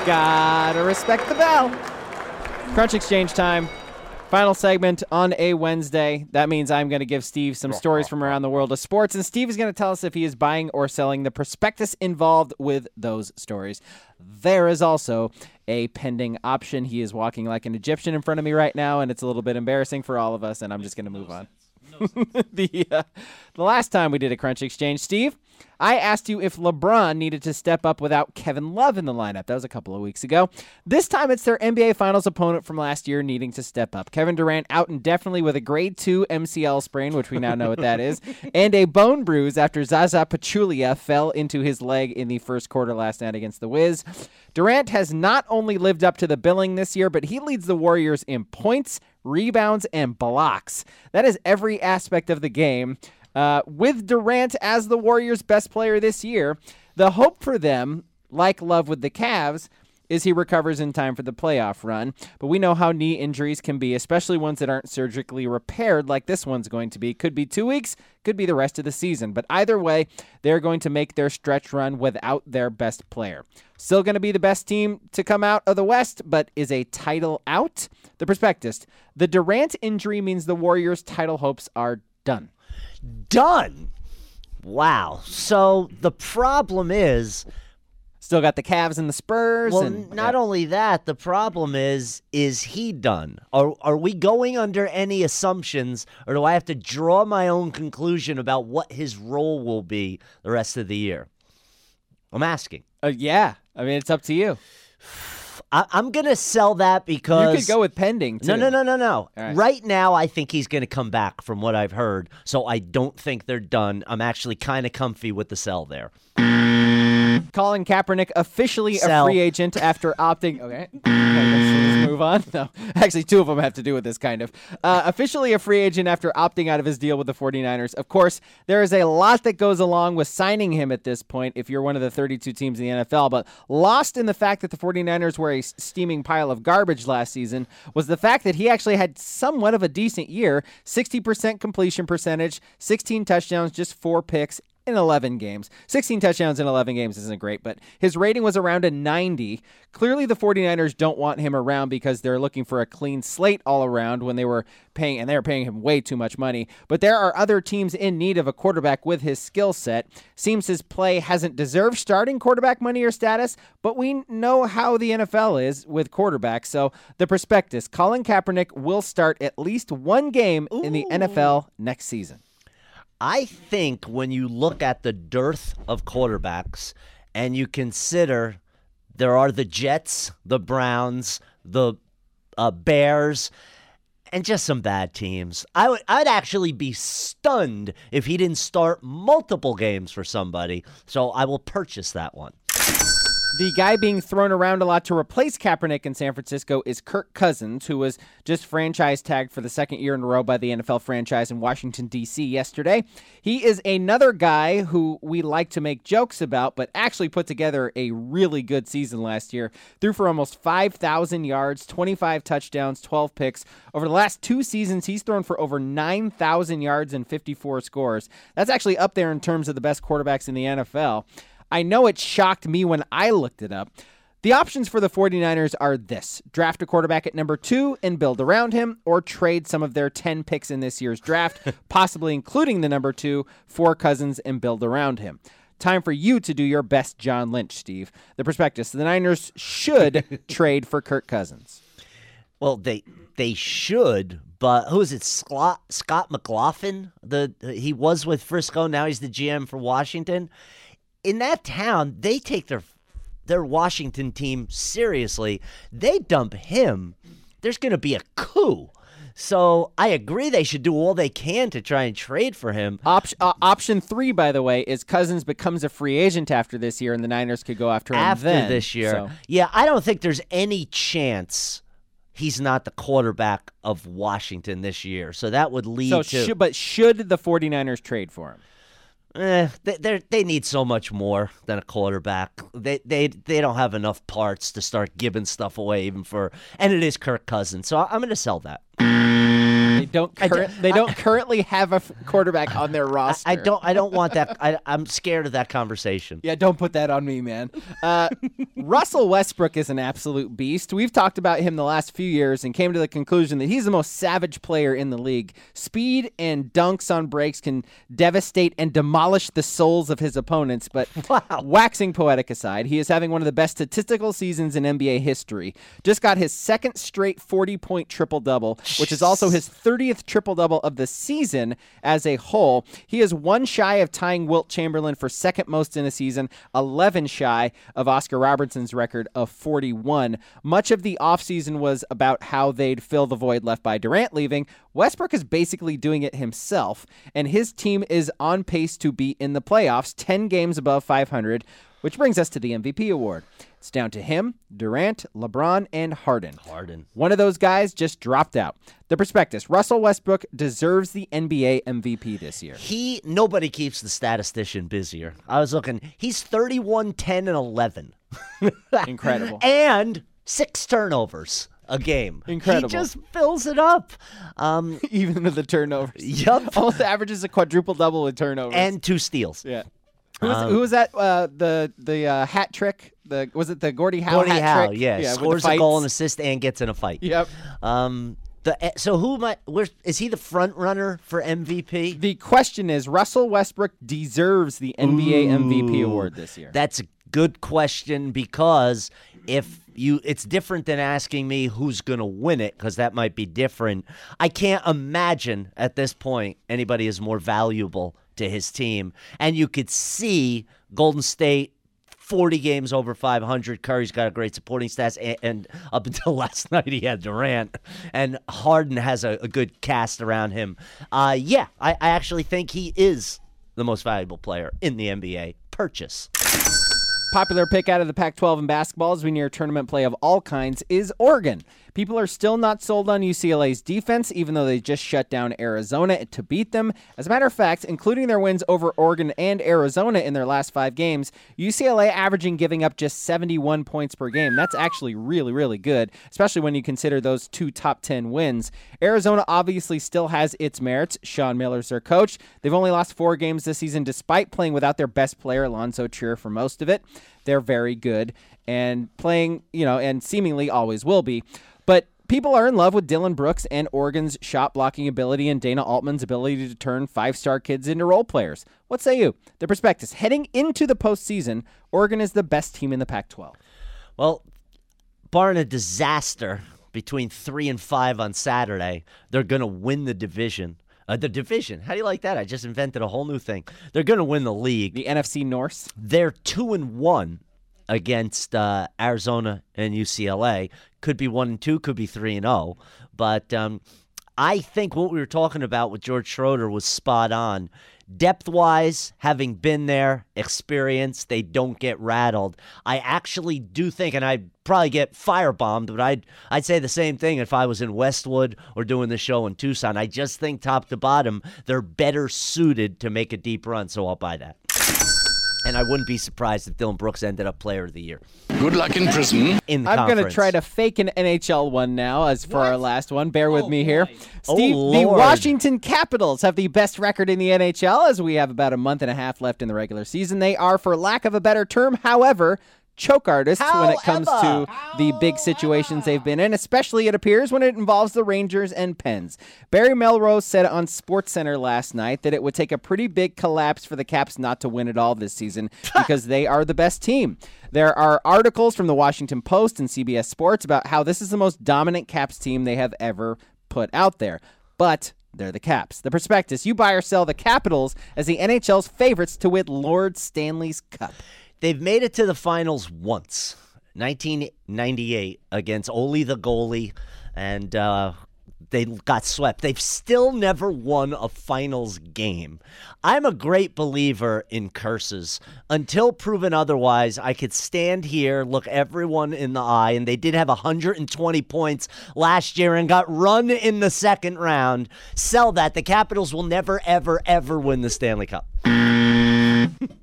Gotta respect the bell. Crunch Exchange time. Final segment on a Wednesday. That means I'm going to give Steve some stories from around the world of sports, and Steve is going to tell us if he is buying or selling the prospectus involved with those stories. There is also a pending option. He is walking like an Egyptian in front of me right now, and it's a little bit embarrassing for all of us, and I'm just going to move on. The last time we did a Crunch Exchange, Steve, I asked you if LeBron needed to step up without Kevin Love in the lineup. That was a couple of weeks ago. This time it's their NBA Finals opponent from last year needing to step up. Kevin Durant out indefinitely with a grade 2 MCL sprain, which we now know what that is, and a bone bruise after Zaza Pachulia fell into his leg in the first quarter last night against the Wiz. Durant has not only lived up to the billing this year, but he leads the Warriors in points, rebounds, and blocks. That is every aspect of the game. With Durant as the Warriors' best player this year, the hope for them, like Love with the Cavs, is he recovers in time for the playoff run. But we know how knee injuries can be, especially ones that aren't surgically repaired like this one's going to be. Could be 2 weeks, could be the rest of the season. But either way, they're going to make their stretch run without their best player. Still going to be the best team to come out of the West, but is a title out? The prospectus. The Durant injury means the Warriors' title hopes are done. Done? Wow. So the problem is... Still got the Cavs and the Spurs. Well, not only that, the problem is he done? Are we going under any assumptions, or do I have to draw my own conclusion about what his role will be the rest of the year? I'm asking. Yeah. I mean, it's up to you. I'm going to sell that because... You could go with pending, too. No. Right. Right now, I think he's going to come back from what I've heard, so I don't think they're done. I'm actually kind of comfy with the sell there. Colin Kaepernick officially Sell. a free agent after opting... Okay, let's move on. No, actually, two of them have to do with this, kind of. Officially a free agent after opting out of his deal with the 49ers. Of course, there is a lot that goes along with signing him at this point if you're one of the 32 teams in the NFL, but lost in the fact that the 49ers were a steaming pile of garbage last season was the fact that he actually had somewhat of a decent year, 60% completion percentage, 16 touchdowns, just 4 picks, in 11 games. 16 touchdowns in 11 games isn't great, but his rating was around a 90. Clearly, the 49ers don't want him around because they're looking for a clean slate all around when they were paying, and they're paying him way too much money. But there are other teams in need of a quarterback with his skill set. Seems his play hasn't deserved starting quarterback money or status, but we know how the NFL is with quarterbacks. So the prospectus, Colin Kaepernick will start at least one game in the NFL next season. I think when you look at the dearth of quarterbacks and you consider there are the Jets, the Browns, the Bears, and just some bad teams, I'd actually be stunned if he didn't start multiple games for somebody. So I will purchase that one. The guy being thrown around a lot to replace Kaepernick in San Francisco is Kirk Cousins, who was just franchise tagged for the second year in a row by the NFL franchise in Washington, D.C. yesterday. He is another guy who we like to make jokes about, but actually put together a really good season last year. Threw for almost 5,000 yards, 25 touchdowns, 12 picks. Over the last 2 seasons, he's thrown for over 9,000 yards and 54 scores. That's actually up there in terms of the best quarterbacks in the NFL. I know it shocked me when I looked it up. The options for the 49ers are this: draft a quarterback at number 2 and build around him, or trade some of their 10 picks in this year's draft, possibly including the number 2, for Cousins and build around him. Time for you to do your best John Lynch, Steve. The prospectus: the Niners should trade for Kirk Cousins. Well, they should, but who is it? Scott McLaughlin? He was with Frisco, now he's the GM for Washington. In that town, they take their Washington team seriously. They dump him, there's going to be a coup. So I agree they should do all they can to try and trade for him. Option 3, by the way, is Cousins becomes a free agent after this year, and the Niners could go after him after then. This year. So. Yeah, I don't think there's any chance he's not the quarterback of Washington this year. So that would lead to... But should the 49ers trade for him? They need so much more than a quarterback. They don't have enough parts to start giving stuff away even for, and it is Kirk Cousins. So I'm going to sell that. They don't currently have a quarterback on their roster. I don't want that. I'm scared of that conversation. Yeah, don't put that on me, man. Russell Westbrook is an absolute beast. We've talked about him the last few years and came to the conclusion that he's the most savage player in the league. Speed and dunks on breaks can devastate and demolish the souls of his opponents, but waxing poetic aside, he is having one of the best statistical seasons in NBA history. Just got his second straight 40-point triple-double, which is also his 30th triple-double of the season as a whole. He is one shy of tying Wilt Chamberlain for second most in a season, 11 shy of Oscar Robertson's record of 41. Much of the offseason was about how they'd fill the void left by Durant leaving. Westbrook is basically doing it himself, and his team is on pace to be in the playoffs, 10 games above 500, which brings us to the MVP award. It's down to him, Durant, LeBron, and Harden. One of those guys just dropped out. The prospectus, Russell Westbrook deserves the NBA MVP this year. Nobody keeps the statistician busier. I was looking. He's 31, 10, and 11. Incredible. And 6 turnovers a game. Incredible. He just fills it up. Even with the turnovers. Yep. Almost averages a quadruple-double with turnovers. And 2 steals. Yeah. Who was that? The hat trick? Was it the Gordie Howe hat Howe, trick? yeah. Scores a goal and assist and gets in a fight. Yep. So who am I? Is he the front runner for MVP? The question is, Russell Westbrook deserves the NBA MVP award this year. That's a good question because it's different than asking me who's going to win it, because that might be different. I can't imagine at this point anybody is more valuable to his team. And you could see Golden State 40 games over 500. Curry's got a great supporting stats, and up until last night he had Durant, and Harden has a good cast around him. I actually think he is the most valuable player in the NBA. Purchase. Popular pick out of the Pac-12 in basketball as we near tournament play of all kinds is Oregon. People are still not sold on UCLA's defense, even though they just shut down Arizona to beat them. As a matter of fact, including their wins over Oregon and Arizona in their last 5 games, UCLA averaging giving up just 71 points per game. That's actually really, really good, especially when you consider those 2 top 10 wins. Arizona obviously still has its merits. Sean Miller's their coach. They've only lost 4 games this season, despite playing without their best player, Alonzo Trier, for most of it. They're very good and playing, and seemingly always will be. But people are in love with Dylan Brooks and Oregon's shot blocking ability and Dana Altman's ability to turn 5-star kids into role players. What say you? The prospectus, heading into the postseason, Oregon is the best team in the Pac-12. Well, barring a disaster between 3 and 5 on Saturday, they're going to win the division. How do you like that? I just invented a whole new thing. They're going to win the league. The NFC North. They're 2-1 against Arizona and UCLA. Could be 1-2, could be 3-0. But I think what we were talking about with George Schroeder was spot on. Depth-wise, having been there, experience, they don't get rattled. I actually do think, and I'd probably get firebombed, but I'd say the same thing if I was in Westwood or doing the show in Tucson. I just think top to bottom, they're better suited to make a deep run, so I'll buy that. And I wouldn't be surprised if Dylan Brooks ended up Player of the Year. Good luck in prison. I'm going to try to fake an NHL one now as for our last one. Bear with me here. Steve, Oh, the Lord. Washington Capitals have the best record in the NHL as we have about a month and a half left in the regular season. They are, for lack of a better term, however, choke artists when it comes to the big situations they've been in, especially, it appears, when it involves the Rangers and Pens. Barry Melrose said on SportsCenter last night that it would take a pretty big collapse for the Caps not to win it all this season because they are the best team. There are articles from the Washington Post and CBS Sports about how this is the most dominant Caps team they have ever put out there. But they're the Caps. The prospectus, you buy or sell the Capitals as the NHL's favorites to win Lord Stanley's Cup. They've made it to the finals once, 1998, against Ole the goalie, and they got swept. They've still never won a finals game. I'm a great believer in curses. Until proven otherwise, I could stand here, look everyone in the eye, and they did have 120 points last year and got run in the second round. Sell that. The Capitals will never, ever, ever win the Stanley Cup.